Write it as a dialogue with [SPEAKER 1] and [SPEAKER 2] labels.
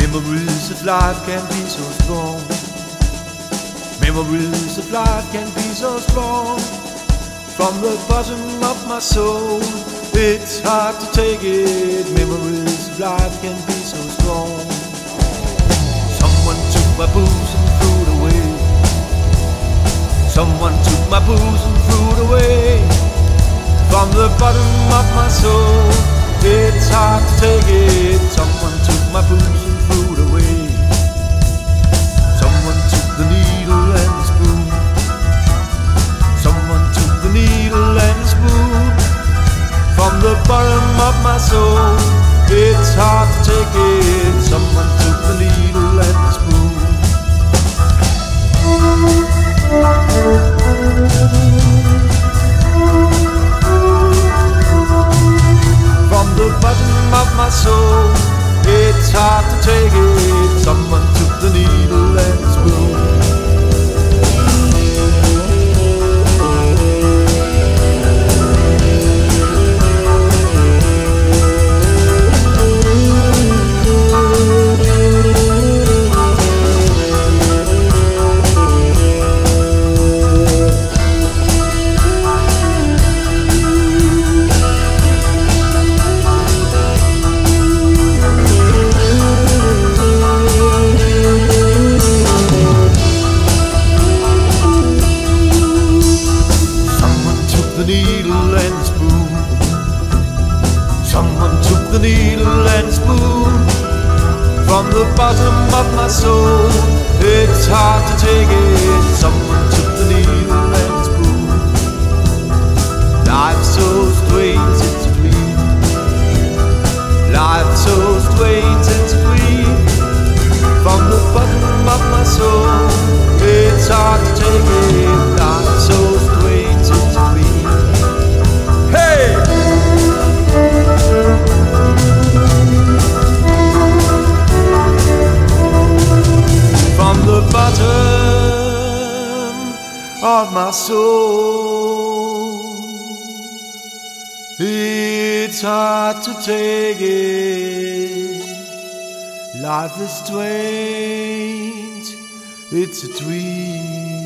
[SPEAKER 1] Memories of life can be so strong. Memories of life can be so strong. From the bottom of my soul, it's hard to take it. Memories of life can be so strong. Someone took my booze and threw it away. Someone took my booze and threw it away. From the bottom of my soul, it's hard to take it. Someone took my booze and threw it away. Someone took the needle and the spoon. Someone took the needle and the spoon. From the bottom of my soul, it's hard to take it. Someone took the needle and the spoon. From the bottom of my soul, it's hard to take it. Someone took the needle and the spoon. Needle and spoon. Someone took the needle and spoon. From the bottom of my soul, it's hard to take it. Someone took the needle and spoon. Life's so strange, it's a dream. Life's so strange, it's a dream. From the bottom of my soul, it's hard to take it. Life's so strange, it's a dream. Hey! From the bottom of my soul, it's hard to take it. Life is strange, it's a dream.